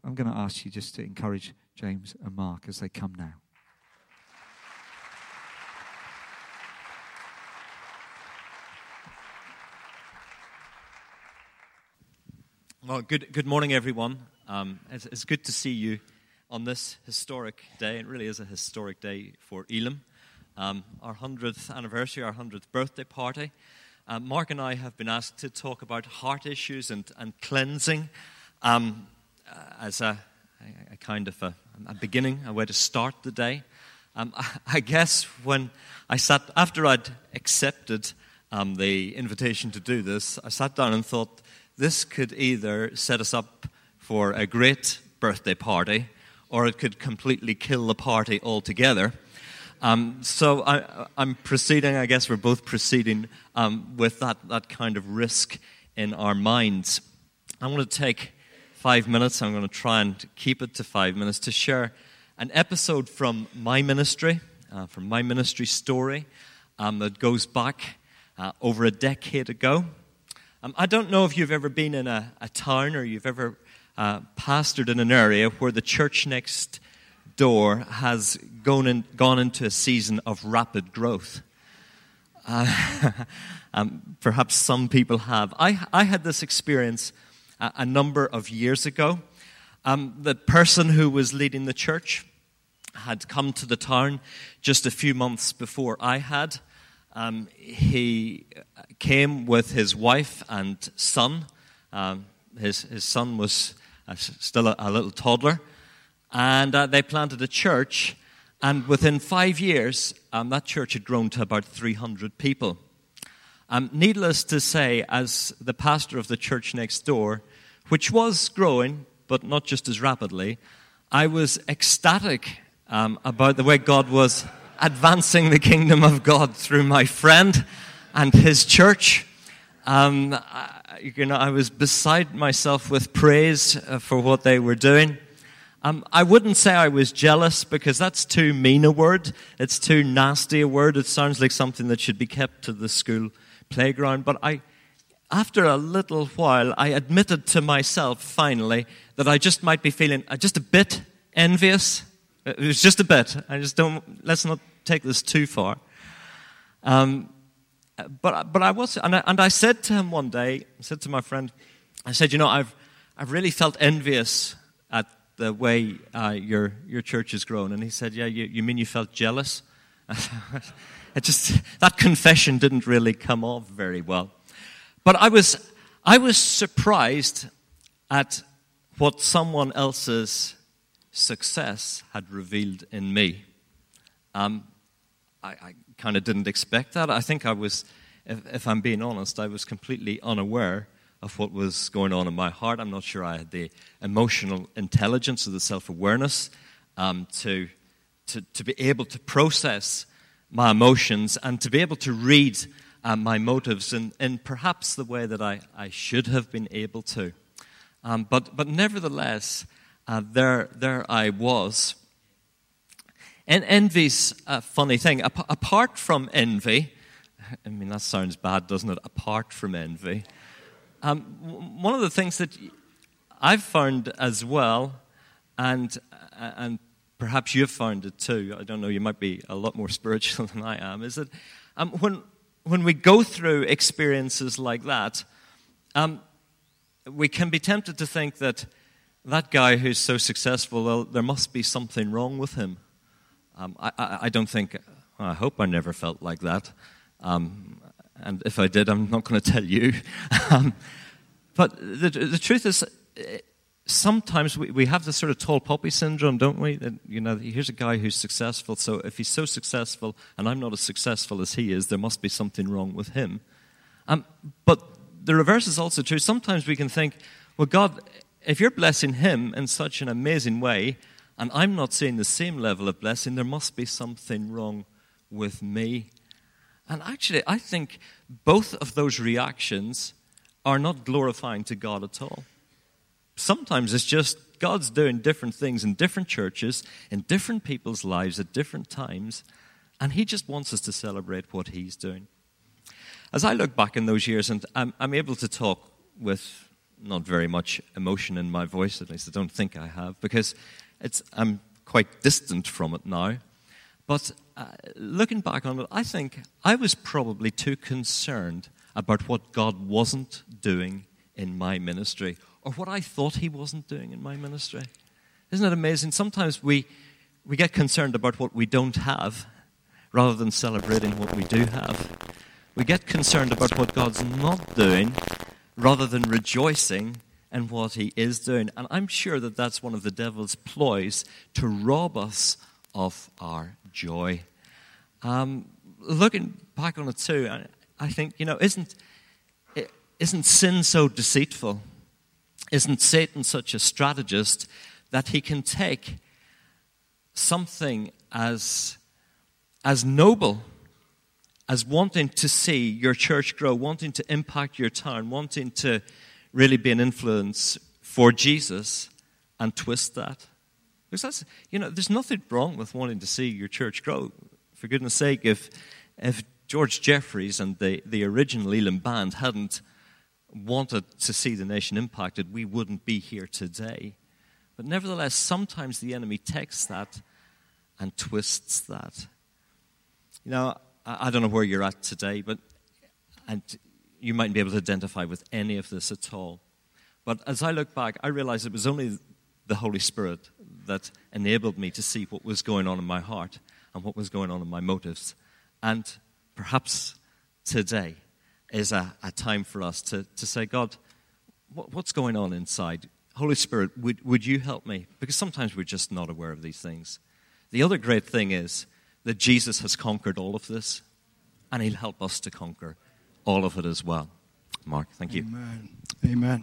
I'm going to ask you just to encourage James and Mark as they come now. Well, good morning, everyone. It's good to see you on this historic day. It really is a historic day for Elim. Our 100th anniversary, our 100th birthday party. Mark and I have been asked to talk about heart issues and cleansing as a kind of a beginning, a way to start the day. I guess when I sat, after I'd accepted the invitation to do this, I sat down and thought, this could either set us up for a great birthday party, or it could completely kill the party altogether. So I'm proceeding, I guess we're both proceeding with that kind of risk in our minds. I'm going to take 5 minutes, I'm going to try and keep it to 5 minutes, to share an episode from my ministry story that goes back over a decade ago. I don't know if you've ever been in a town or you've ever pastored in an area where the church next door has gone into a season of rapid growth. Perhaps some people have. I had this experience a number of years ago. The person who was leading the church had come to the town just a few months before I had. He came with his wife and son. His son was still a little toddler. And they planted a church. And within 5 years, that church had grown to about 300 people. Needless to say, as the pastor of the church next door, which was growing, but not just as rapidly, I was ecstatic about the way God was advancing the kingdom of God through my friend and his church. I was beside myself with praise for what they were doing. I wouldn't say I was jealous, because that's too mean a word. It's too nasty a word. It sounds like something that should be kept to the school playground. But after a little while, I admitted to myself finally that I just might be feeling just a bit envious. It was just a bit. Let's not take this too far. But I was, and I said to him one day, I said to my friend, I said, I've really felt envious at the way your church has grown. And he said, yeah, you mean you felt jealous? That confession didn't really come off very well. But I was surprised at what someone else's success had revealed in me. I kind of didn't expect that. I think I was, if I'm being honest, I was completely unaware of what was going on in my heart. I'm not sure I had the emotional intelligence or the self-awareness to be able to process my emotions and to be able to read my motives in perhaps the way that I should have been able to. But nevertheless, there I was. And envy's a funny thing. Apart from envy, I mean, that sounds bad, doesn't it? Apart from envy. One of the things that I've found as well, and perhaps you've found it too, I don't know, you might be a lot more spiritual than I am, is that when we go through experiences like that, we can be tempted to think that guy who's so successful, well, there must be something wrong with him. I don't think, I hope I never felt like that. And if I did, I'm not going to tell you. But the truth is, sometimes we have this sort of tall poppy syndrome, don't we? That, here's a guy who's successful, so if he's so successful and I'm not as successful as he is, there must be something wrong with him. But the reverse is also true. Sometimes we can think, well, God, if you're blessing him in such an amazing way, and I'm not seeing the same level of blessing, there must be something wrong with me. And actually, I think both of those reactions are not glorifying to God at all. Sometimes it's just God's doing different things in different churches, in different people's lives at different times, and he just wants us to celebrate what he's doing. As I look back in those years, and I'm able to talk with not very much emotion in my voice, at least I don't think I have, because I'm quite distant from it now. But looking back on it, I think I was probably too concerned about what God wasn't doing in my ministry, or what I thought he wasn't doing in my ministry. Isn't it amazing? Sometimes we get concerned about what we don't have rather than celebrating what we do have. We get concerned about what God's not doing rather than rejoicing in what he is doing. And I'm sure that that's one of the devil's ploys to rob us of our joy. Looking back on it too, I think, isn't sin so deceitful? Isn't Satan such a strategist that he can take something as noble as wanting to see your church grow, wanting to impact your town, wanting to really be an influence for Jesus, and twist that? Because that's, there's nothing wrong with wanting to see your church grow. For goodness sake, if George Jeffreys and the original Elim Band hadn't wanted to see the nation impacted, we wouldn't be here today. But nevertheless, sometimes the enemy takes that and twists that. I don't know where you're at today, and you mightn't be able to identify with any of this at all. But as I look back, I realize it was only the Holy Spirit that enabled me to see what was going on in my heart and what was going on in my motives. And perhaps today is a time for us to say, God, what's going on inside? Holy Spirit, would you help me? Because sometimes we're just not aware of these things. The other great thing is that Jesus has conquered all of this, and he'll help us to conquer all of it as well. Mark, thank you. Amen. Amen.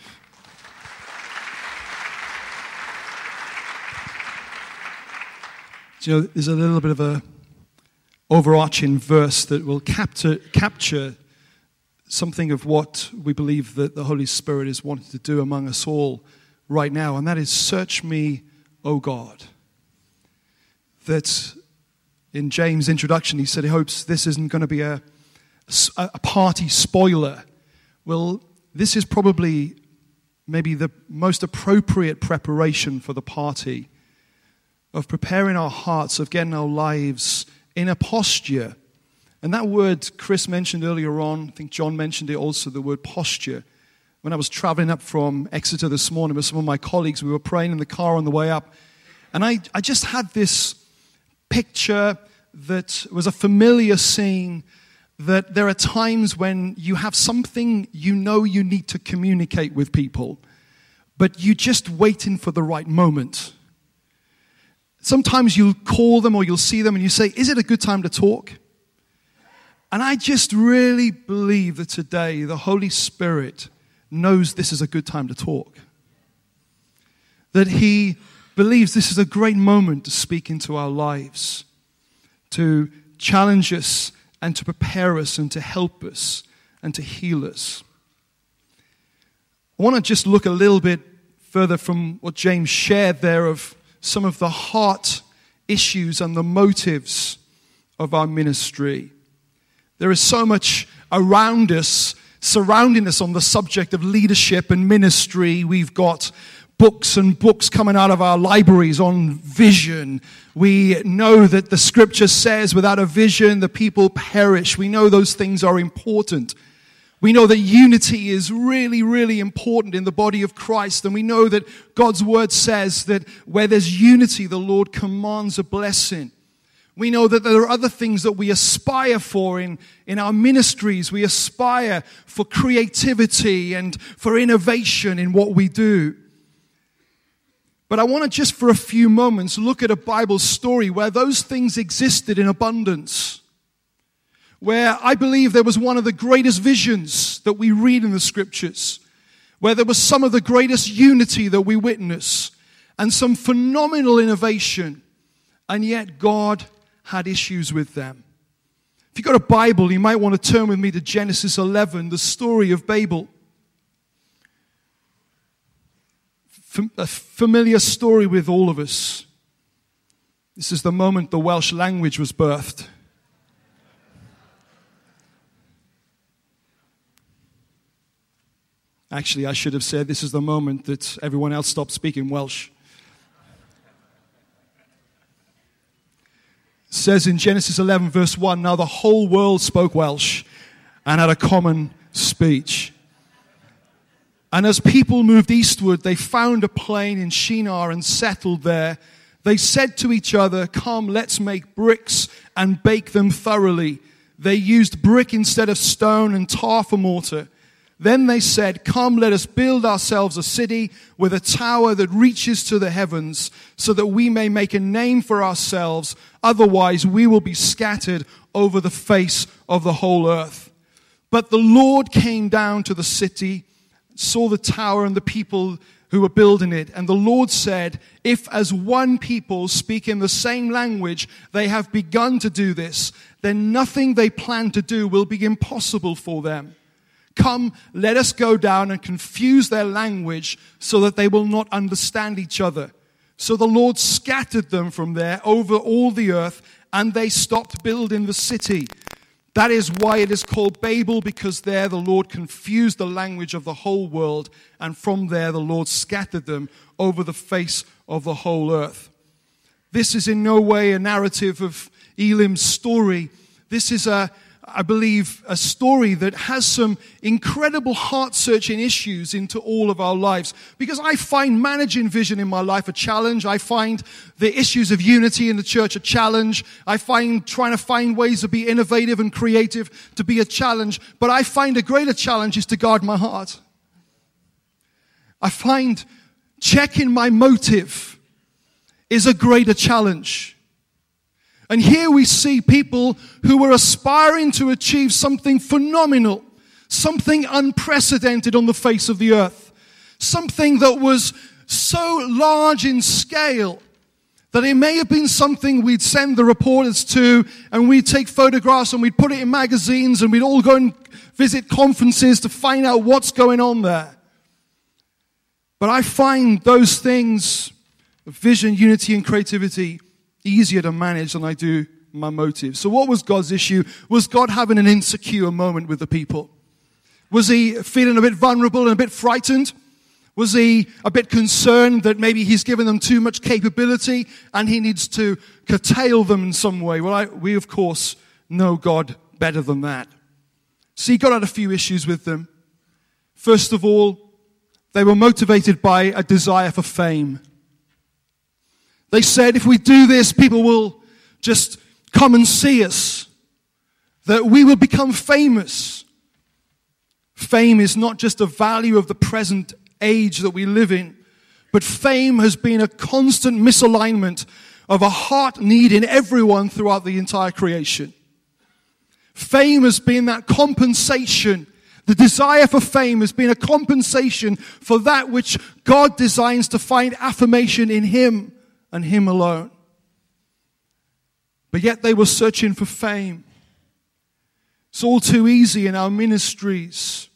There's a little bit of a overarching verse that will capture something of what we believe that the Holy Spirit is wanting to do among us all right now, and that is, search me, O God. That in James' introduction, he said he hopes this isn't going to be a party spoiler. Well, this is probably maybe the most appropriate preparation for the party, of preparing our hearts, of getting our lives in a posture. And that word Chris mentioned earlier on, I think John mentioned it also, the word posture. When I was traveling up from Exeter this morning with some of my colleagues, we were praying in the car on the way up. And I just had this picture that was a familiar scene, that there are times when you have something you need to communicate with people, but you're just waiting for the right moment. Sometimes you'll call them or you'll see them and you say, is it a good time to talk? And I just really believe that today the Holy Spirit knows this is a good time to talk. That he believes this is a great moment to speak into our lives, to challenge us and to prepare us and to help us and to heal us. I want to just look a little bit further from what James shared there of some of the heart issues and the motives of our ministry. There is so much around us, surrounding us on the subject of leadership and ministry. We've got books and books coming out of our libraries on vision. We know that the scripture says without a vision, the people perish. We know those things are important. We know that unity is really, really important in the body of Christ. And we know that God's word says that where there's unity, the Lord commands a blessing. We know that there are other things that we aspire for in our ministries. We aspire for creativity and for innovation in what we do. But I want to just for a few moments look at a Bible story where those things existed in abundance. Where I believe there was one of the greatest visions that we read in the scriptures. Where there was some of the greatest unity that we witness. And some phenomenal innovation. And yet God had issues with them. If you've got a Bible, you might want to turn with me to Genesis 11, the story of Babel. A familiar story with all of us. This is the moment the Welsh language was birthed. Actually, I should have said this is the moment that everyone else stopped speaking Welsh. It says in Genesis 11, verse 1, now the whole world spoke Welsh and had a common speech. And as people moved eastward, they found a plain in Shinar and settled there. They said to each other, come, let's make bricks and bake them thoroughly. They used brick instead of stone and tar for mortar. Then they said, come, let us build ourselves a city with a tower that reaches to the heavens, so that we may make a name for ourselves. Otherwise, we will be scattered over the face of the whole earth. But the Lord came down to the city, saw the tower and the people who were building it. And the Lord said, if as one people speak in the same language they have begun to do this, then nothing they plan to do will be impossible for them. Come, let us go down and confuse their language so that they will not understand each other. So the Lord scattered them from there over all the earth, and they stopped building the city. That is why it is called Babel, because there the Lord confused the language of the whole world, and from there the Lord scattered them over the face of the whole earth. This is in no way a narrative of Elim's story. This is I believe, a story that has some incredible heart-searching issues into all of our lives. Because I find managing vision in my life a challenge. I find the issues of unity in the church a challenge. I find trying to find ways to be innovative and creative to be a challenge. But I find a greater challenge is to guard my heart. I find checking my motive is a greater challenge. And here we see people who were aspiring to achieve something phenomenal, something unprecedented on the face of the earth, something that was so large in scale that it may have been something we'd send the reporters to, and we'd take photographs and we'd put it in magazines and we'd all go and visit conferences to find out what's going on there. But I find those things, vision, unity, and creativity, easier to manage than I do my motives. So what was God's issue? Was God having an insecure moment with the people? Was he feeling a bit vulnerable and a bit frightened? Was he a bit concerned that maybe he's given them too much capability and he needs to curtail them in some way? Well, we of course know God better than that. See, God had a few issues with them. First of all, they were motivated by a desire for fame. They said, if we do this, people will just come and see us, that we will become famous. Fame is not just a value of the present age that we live in, but fame has been a constant misalignment of a heart need in everyone throughout the entire creation. Fame has been that compensation. The desire for fame has been a compensation for that which God designs to find affirmation in Him and Him alone. But yet they were searching for fame. It's all too easy in our ministries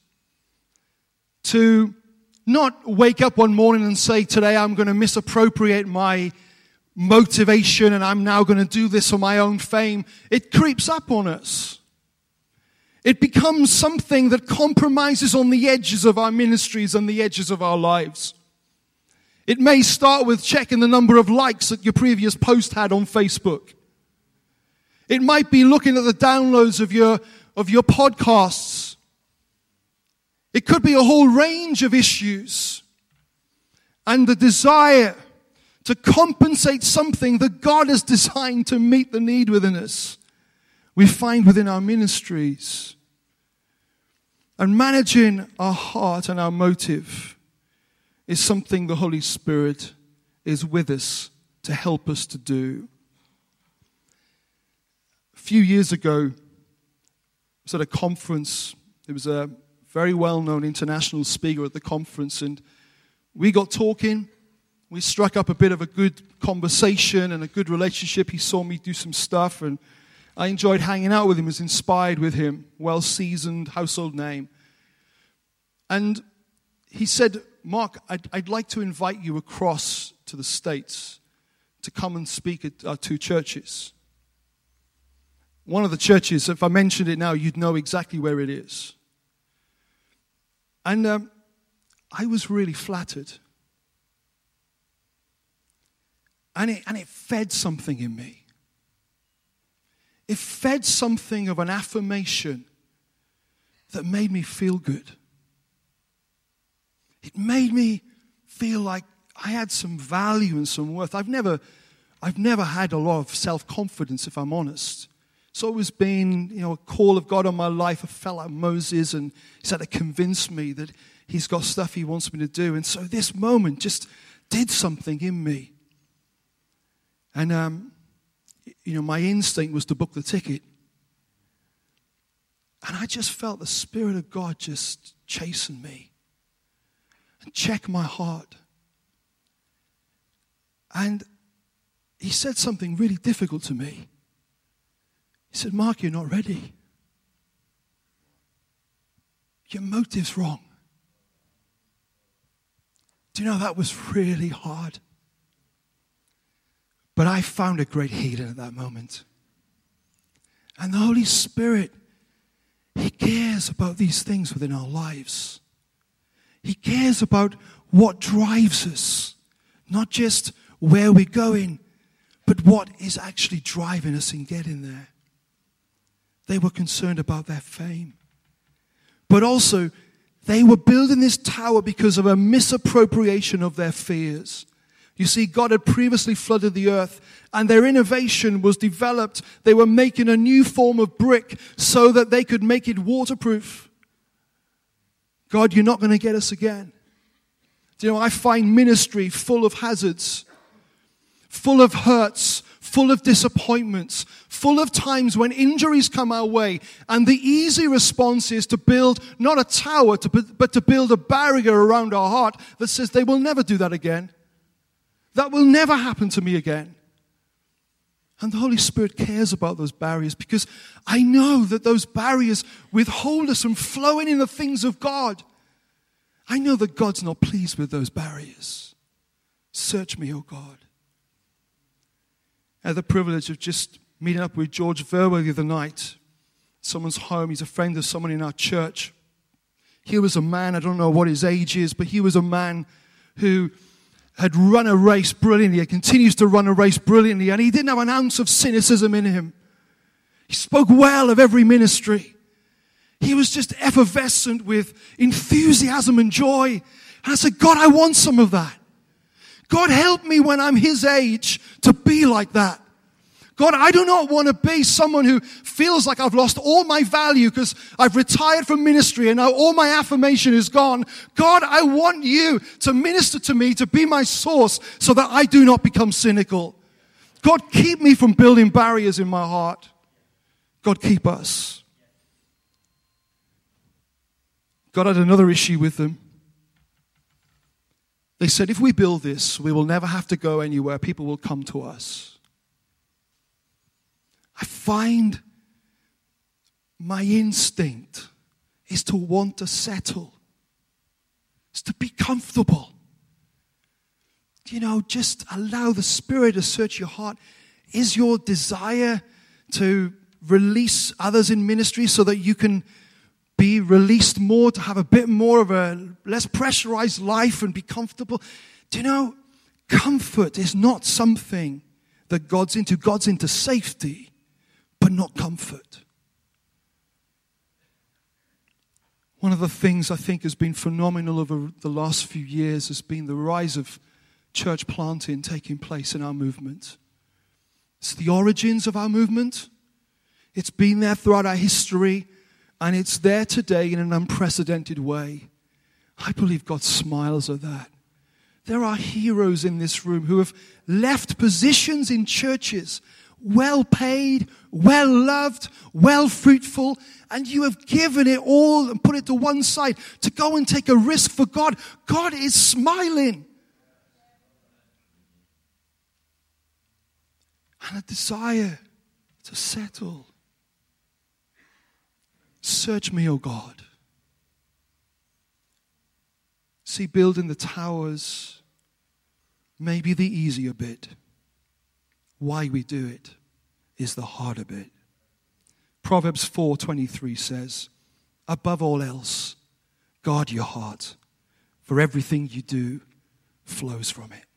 to not wake up one morning and say, today I'm going to misappropriate my motivation and I'm now going to do this for my own fame. It creeps up on us. It becomes something that compromises on the edges of our ministries and the edges of our lives. It may start with checking the number of likes that your previous post had on Facebook. It might be looking at the downloads of your podcasts. It could be a whole range of issues. And the desire to compensate something that God has designed to meet the need within us, we find within our ministries. And managing our heart and our motive is something the Holy Spirit is with us to help us to do. A few years ago, I was at a conference. There was a very well-known international speaker at the conference, and we got talking. We struck up a bit of a good conversation and a good relationship. He saw me do some stuff, and I enjoyed hanging out with him, was inspired with him, well-seasoned, household name. And he said, Mark, I'd like to invite you across to the States to come and speak at our two churches. One of the churches, if I mentioned it now, you'd know exactly where it is. And I was really flattered. And it fed something in me. It fed something of an affirmation that made me feel good. It made me feel like I had some value and some worth. I've never had a lot of self-confidence, if I'm honest. It's always been, a call of God on my life. I felt like Moses, and he's had to convince me that he's got stuff he wants me to do. And so this moment just did something in me. And, my instinct was to book the ticket. And I just felt the Spirit of God just chasing me and check my heart. And he said something really difficult to me. He said, Mark, you're not ready. Your motive's wrong. Do you know that was really hard? But I found a great healing at that moment. And the Holy Spirit, He cares about these things within our lives. He cares about what drives us, not just where we're going, but what is actually driving us in getting there. They were concerned about their fame. But also, they were building this tower because of a misappropriation of their fears. You see, God had previously flooded the earth, and their innovation was developed. They were making a new form of brick so that they could make it waterproof. God, you're not going to get us again. Do you know, I find ministry full of hazards, full of hurts, full of disappointments, full of times when injuries come our way, and the easy response is to build not a tower, but to build a barrier around our heart that says they will never do that again. That will never happen to me again. And the Holy Spirit cares about those barriers, because I know that those barriers withhold us from flowing in the things of God. I know that God's not pleased with those barriers. Search me, O God. I had the privilege of just meeting up with George Verwer the other night. Someone's home. He's a friend of someone in our church. He was a man, I don't know what his age is, but he was a man who had run a race brilliantly, and continues to run a race brilliantly, and he didn't have an ounce of cynicism in him. He spoke well of every ministry. He was just effervescent with enthusiasm and joy. And I said, God, I want some of that. God, help me when I'm his age to be like that. God, I do not want to be someone who feels like I've lost all my value because I've retired from ministry and now all my affirmation is gone. God, I want you to minister to me, to be my source so that I do not become cynical. God, keep me from building barriers in my heart. God, keep us. God had another issue with them. They said, if we build this, we will never have to go anywhere. People will come to us. I find my instinct is to want to settle. It's to be comfortable. Just allow the Spirit to search your heart. Is your desire to release others in ministry so that you can be released more, to have a bit more of a less pressurized life and be comfortable? Comfort is not something that God's into. God's into safety, but not comfort. One of the things I think has been phenomenal over the last few years has been the rise of church planting taking place in our movement. It's the origins of our movement. It's been there throughout our history, and it's there today in an unprecedented way. I believe God smiles at that. There are heroes in this room who have left positions in churches, well paid, well loved, well fruitful, and you have given it all and put it to one side to go and take a risk for God. God is smiling. And a desire to settle. Search me, O God. See, building the towers may be the easier bit. Why we do it is the harder bit. Proverbs 4:23 says, above all else, guard your heart, for everything you do flows from it.